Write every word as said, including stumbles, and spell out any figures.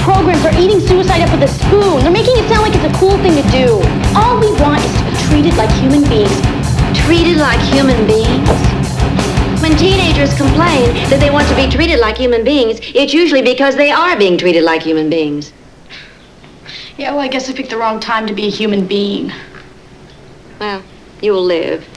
program for eating suicide up with a spoon. They're making it sound like it's a cool thing to do. All we want is to be treated like human beings. Treated like human beings? When teenagers complain that they want to be treated like human beings, it's usually because they are being treated like human beings. Yeah, well, I guess I picked the wrong time to be a human being. Well, you'll live.